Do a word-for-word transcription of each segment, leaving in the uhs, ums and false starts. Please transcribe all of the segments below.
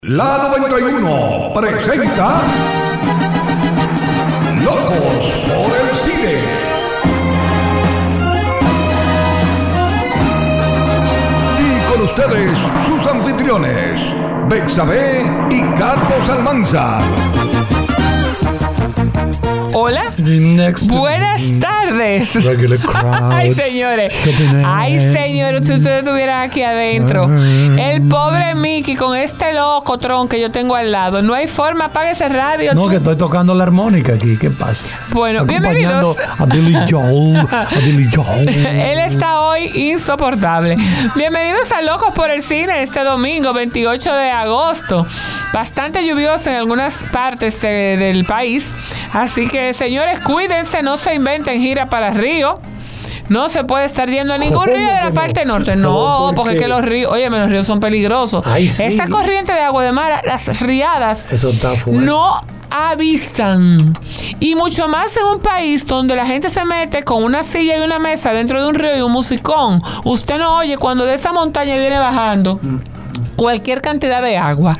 La noventa y uno presenta Locos por el Cine. Y con ustedes, sus anfitriones, Bexabé y Carlos Almanza. Hola, Next buenas tardes. crowd. Ay, señores. Ay, señores, si ustedes estuvieran aquí adentro. El pobre Mickey con este locotrón que yo tengo al lado. No hay forma, apague ese radio. No, que estoy tocando la armónica aquí. ¿Qué pasa? Bueno, Acompañando bienvenidos. a Billy Joel. A Billy Joel. Él está hoy insoportable. Bienvenidos a Locos por el Cine este domingo veintiocho de agosto. Bastante lluvioso en algunas partes de, del país. Así que, señores, cuídense, no se inventen gira para Río. No se puede estar yendo a ningún río de la parte norte. No, porque es que los ríos, óyeme, los ríos son peligrosos. Ay, sí. Esa corriente de agua de mar, las riadas, Eso está fuerte. no avisan. Y mucho más en un país donde la gente se mete con una silla y una mesa dentro de un río y un musicón. Usted no oye cuando de esa montaña viene bajando cualquier cantidad de agua.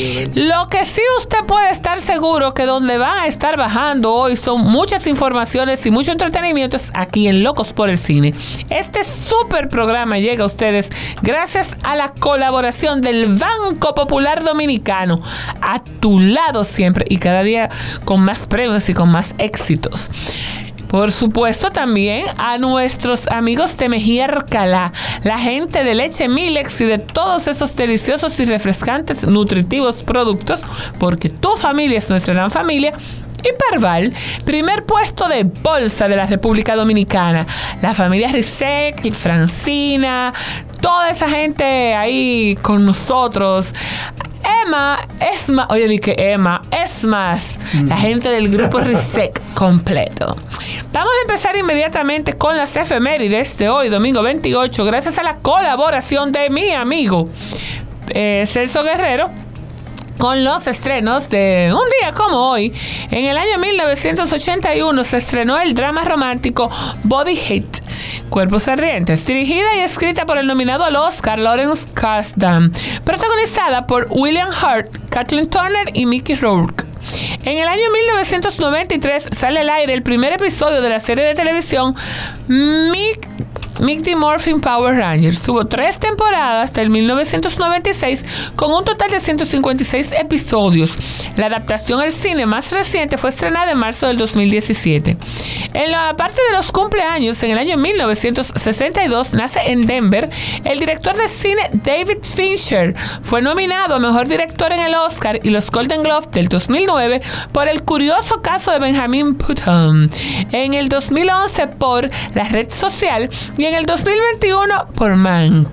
Lo que sí usted puede estar seguro que donde van a estar bajando hoy son muchas informaciones y mucho entretenimiento es aquí en Locos por el Cine. Este super programa llega a ustedes gracias a la colaboración del Banco Popular Dominicano, a tu lado siempre y cada día con más premios y con más éxitos. Por supuesto, también a nuestros amigos de Mejía Alcalá, la gente de Leche Milex y de todos esos deliciosos y refrescantes, nutritivos productos, porque tu familia es nuestra gran familia. Y Parval, primer puesto de bolsa de la República Dominicana. La familia Rizek, Francina, toda esa gente ahí con nosotros. Emma, es más, oye, di que Emma, es más, mm. la gente del grupo Rizek completo. Vamos a empezar inmediatamente con las efemérides de hoy, domingo veintiocho, gracias a la colaboración de mi amigo eh, Celso Guerrero, con los estrenos de un día como hoy. En el año mil novecientos ochenta y uno se estrenó el drama romántico Body Hate, Cuerpos Ardientes, dirigida y escrita por el nominado al Oscar Lawrence Kasdan, protagonizada por William Hurt, Kathleen Turner y Mickey Rourke. En el año mil novecientos noventa y tres sale al aire el primer episodio de la serie de televisión Mick Mighty Morphin Power Rangers. Tuvo tres temporadas del mil novecientos noventa y seis con un total de ciento cincuenta y seis episodios. La adaptación al cine más reciente fue estrenada en marzo del dos mil diecisiete. En la parte de los cumpleaños, en el año mil novecientos sesenta y dos nace en Denver el director de cine David Fincher. Fue nominado a Mejor Director en el Oscar y los Golden Globe del dos mil nueve por El curioso caso de Benjamin Button. En el dos mil once por La red social y en el dos mil veintiuno por Mank.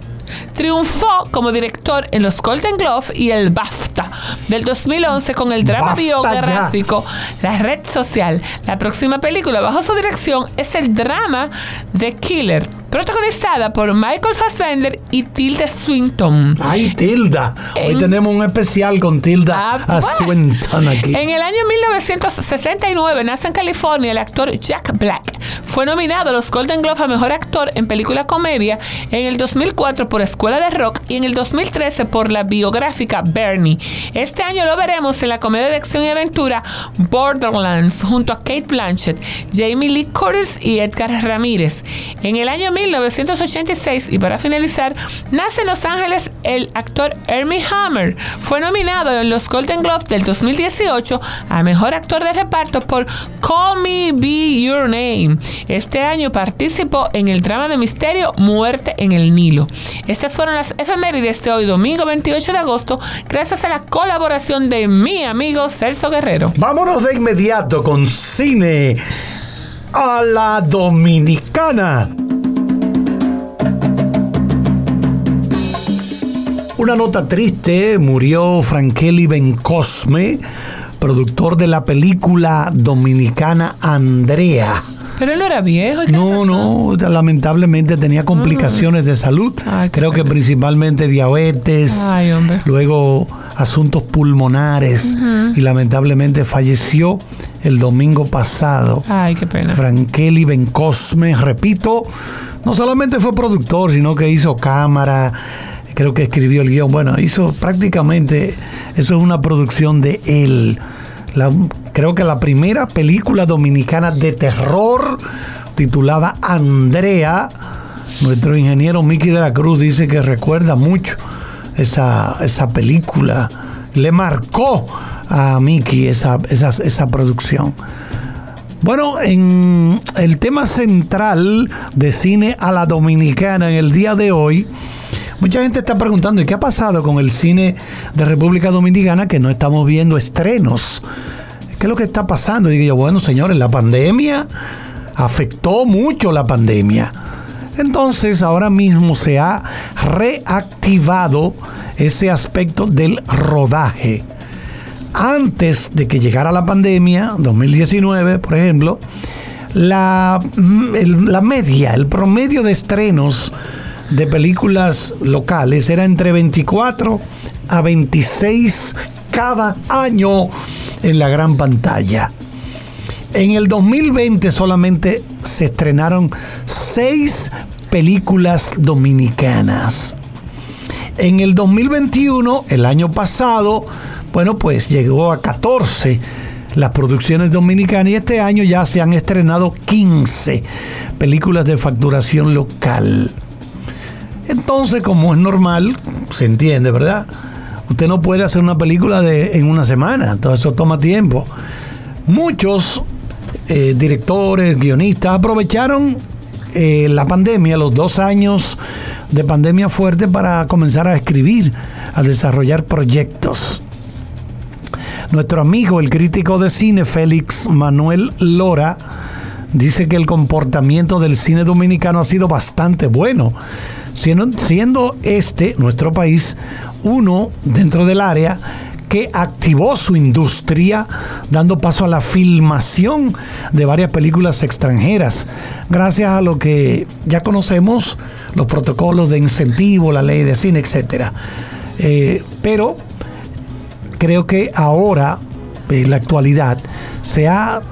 Triunfó como director en los Golden Globe y el BAFTA del dos mil once con el drama Basta biográfico ya. La red social. La próxima película bajo su dirección es el drama The Killer, protagonizada por Michael Fassbender y Tilda Swinton. Ay, Tilda. Hoy en, tenemos un especial con Tilda ah, Swinton aquí. En el año mil novecientos sesenta y nueve nace en California el actor Jack Black. Fue nominado a los Golden Globe a Mejor Actor en Película Comedia en el dos mil cuatro por Escuela de Rock y en el dos mil trece por la biográfica Bernie. Este año lo veremos en la comedia de acción y aventura Borderlands junto a Kate Blanchett, Jamie Lee Curtis y Edgar Ramírez. En el año mil novecientos ochenta y seis, y para finalizar, nace en Los Ángeles el actor Armie Hammer. Fue nominado en los Golden Globe del dos mil dieciocho a Mejor Actor de Reparto por Call Me By Your Name. Este año participó en el drama de misterio Muerte en el Nilo. Estas fueron las efemérides de hoy, domingo veintiocho de agosto, gracias a la colaboración de mi amigo Celso Guerrero. Vámonos de inmediato con cine a la dominicana. Una nota triste, murió Frankeli Bencosme, productor de la película dominicana Andrea. Pero él no era viejo. No, no, lamentablemente tenía complicaciones uh-huh. de salud. Ay, creo que principalmente diabetes. Ay, hombre. Luego asuntos pulmonares. Uh-huh. Y lamentablemente falleció el domingo pasado. Ay, qué pena. Frankeli Bencosme, repito, no solamente fue productor, sino que hizo cámara, creo que escribió el guión. Bueno, hizo prácticamente, eso es una producción de él. La, creo que la primera película dominicana de terror titulada Andrea. Nuestro ingeniero Mickey de la Cruz dice que recuerda mucho esa, esa película. Le marcó a Mickey esa, esa, esa producción. Bueno, en el tema central de cine a la dominicana en el día de hoy, mucha gente está preguntando, ¿y qué ha pasado con el cine de República Dominicana que no estamos viendo estrenos? ¿Qué es lo que está pasando? Y digo yo, bueno, señores, la pandemia afectó mucho la pandemia. Entonces, ahora mismo se ha reactivado ese aspecto del rodaje. Antes de que llegara la pandemia, dos mil diecinueve, por ejemplo, la, el, la media, el promedio de estrenos de películas locales era entre veinticuatro a veintiséis cada año en la gran pantalla. En el dos mil veinte solamente se estrenaron seis películas dominicanas. En el dos mil veintiuno, el año pasado, bueno, pues llegó a catorce las producciones dominicanas y este año ya se han estrenado quince películas de facturación local. Entonces, como es normal, se entiende, ¿verdad? Usted no puede hacer una película de, en una semana, todo eso toma tiempo. Muchos eh, directores, guionistas aprovecharon eh, la pandemia, los dos años de pandemia fuerte, para comenzar a escribir, a desarrollar proyectos. Nuestro amigo, el crítico de cine Félix Manuel Lora, dice que el comportamiento del cine dominicano ha sido bastante bueno, siendo, siendo este, nuestro país, uno dentro del área que activó su industria, dando paso a la filmación de varias películas extranjeras, gracias a lo que ya conocemos, los protocolos de incentivo, la ley de cine, etcétera. Eh, pero creo que ahora, en la actualidad, se ha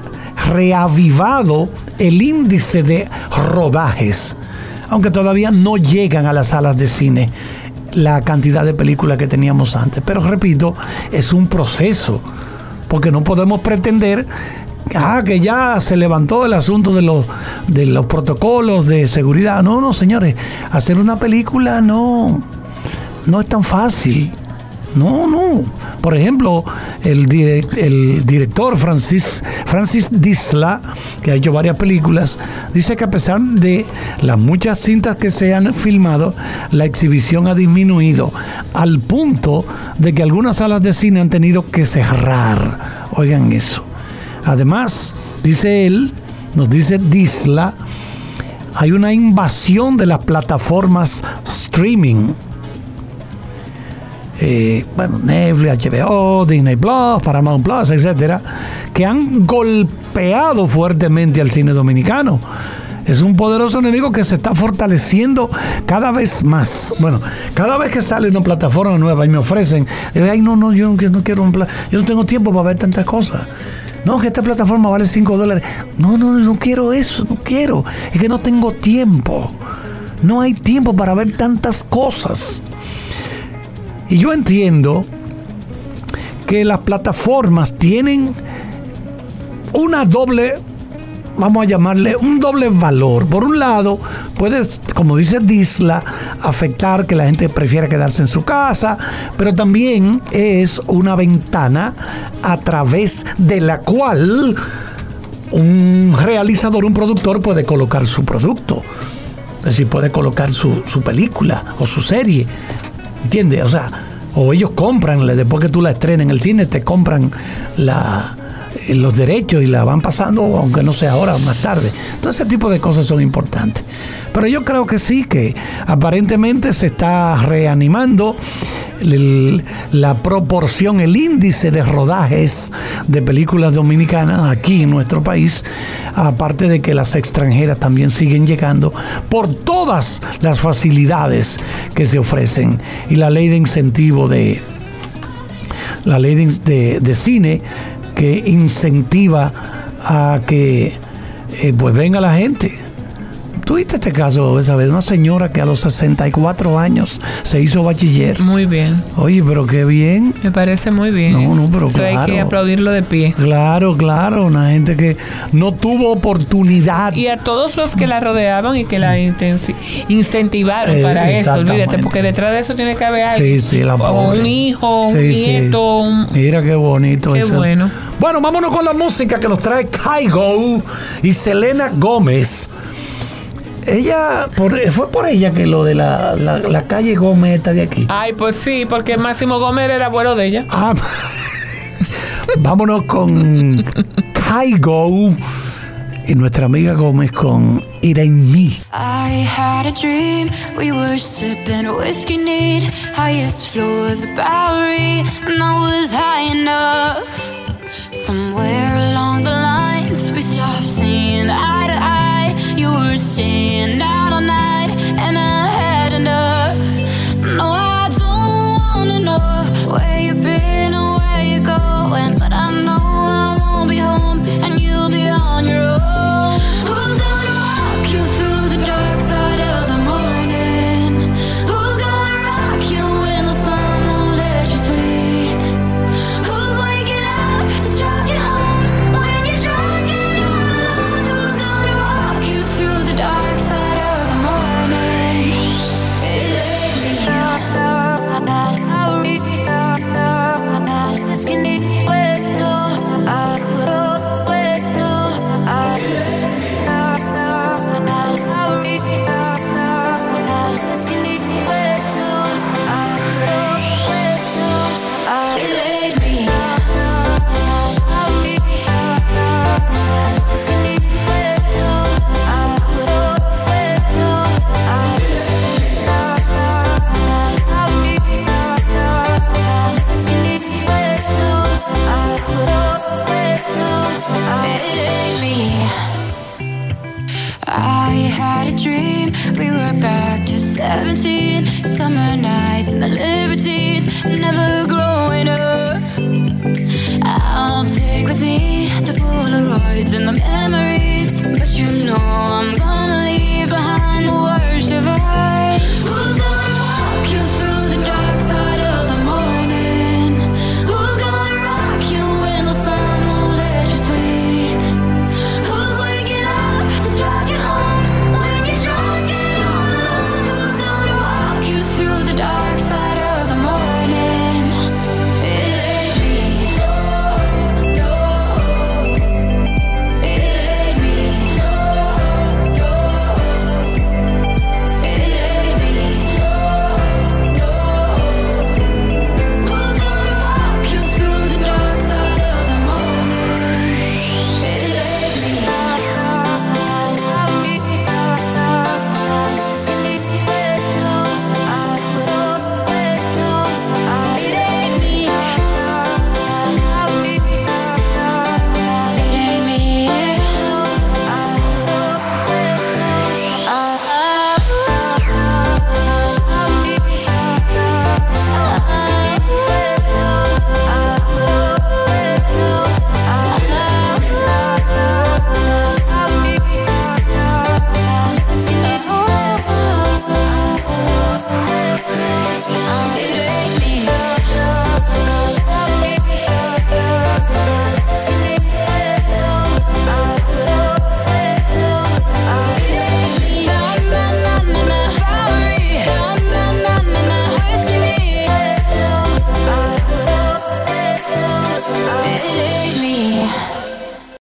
reavivado el índice de rodajes, aunque todavía no llegan a las salas de cine la cantidad de películas que teníamos antes. Pero repito, es un proceso, porque no podemos pretender ah, que ya se levantó el asunto de los, de los protocolos de seguridad. No, no, señores, hacer una película no, no es tan fácil. No, no. Por ejemplo, el, direct, el director Francis, Francis Disla, que ha hecho varias películas, dice que a pesar de las muchas cintas que se han filmado, la exhibición ha disminuido al punto de que algunas salas de cine han tenido que cerrar. Oigan eso. Además, dice él, nos dice Disla, hay una invasión de las plataformas streaming. Eh, bueno, Netflix, H B O, Disney Plus, Paramount Plus, etcétera, que han golpeado fuertemente al cine dominicano. Es un poderoso enemigo que se está fortaleciendo cada vez más. Bueno, cada vez que sale una plataforma nueva y me ofrecen, digo, ay, no, no, yo no, no quiero un pla- yo no tengo tiempo para ver tantas cosas. No, que esta plataforma vale cinco dólares. No, no, no quiero eso, no quiero. Es que no tengo tiempo. No hay tiempo para ver tantas cosas. Y yo entiendo que las plataformas tienen una doble, vamos a llamarle, un doble valor. Por un lado, puede, como dice Disla, afectar que la gente prefiera quedarse en su casa, pero también es una ventana a través de la cual un realizador, un productor puede colocar su producto. Es decir, puede colocar su, su película o su serie. ¿Entiendes? O sea, o ellos compran, después que tú la estrenes en el cine, te compran la, los derechos y la van pasando, aunque no sea ahora o más tarde. Todo ese tipo de cosas son importantes. Pero yo creo que sí, que aparentemente se está reanimando el, la proporción, el índice de rodajes de películas dominicanas aquí en nuestro país, aparte de que las extranjeras también siguen llegando por todas las facilidades que se ofrecen, y la ley de incentivo de la ley de, de, de cine que incentiva a que eh, pues venga la gente. ¿Tuviste este caso esa vez? Una señora que a los sesenta y cuatro años se hizo bachiller. Muy bien. Oye, pero qué bien. Me parece muy bien. No, no, pero eso claro. hay que aplaudirlo de pie. Claro, claro. Una gente que no tuvo oportunidad. Y a todos los que la rodeaban y que la intensi- incentivaron Eh, para eso, exactamente. olvídate, porque detrás de eso tiene que haber alguien. Sí, sí, la O pobre. un hijo, un Sí, sí. nieto. Un... Mira qué bonito Qué eso. bueno. Bueno, vámonos con la música que nos trae Kygo y Selena Gómez. Ella, por, fue por ella que lo de la, la, la calle Gómez está de aquí. Ay, pues sí, porque Máximo Gómez era abuelo de ella. Ah, vámonos con Kygo y nuestra amiga Gómez con It Ain't Me. I had a dream, we were sipping whiskey neat, highest floor of the Bowery, and I was high enough. Somewhere along the lines, we stopped seeing eye to eye. You were staying out all night, and I had enough. No, I don't wanna know where you've been or where you're going, but I know I won't be home, and you'll be on your own. Who's gonna walk you through the dark side of the morning? Who's gonna rock you when the sun won't let you sleep? Who's waking up to drive you home when you're drunk and all alone? Who's gonna walk you through the dark side of the morning? It ain't me. I had a dream, we were back to seventeen, summer nights and the libertines, never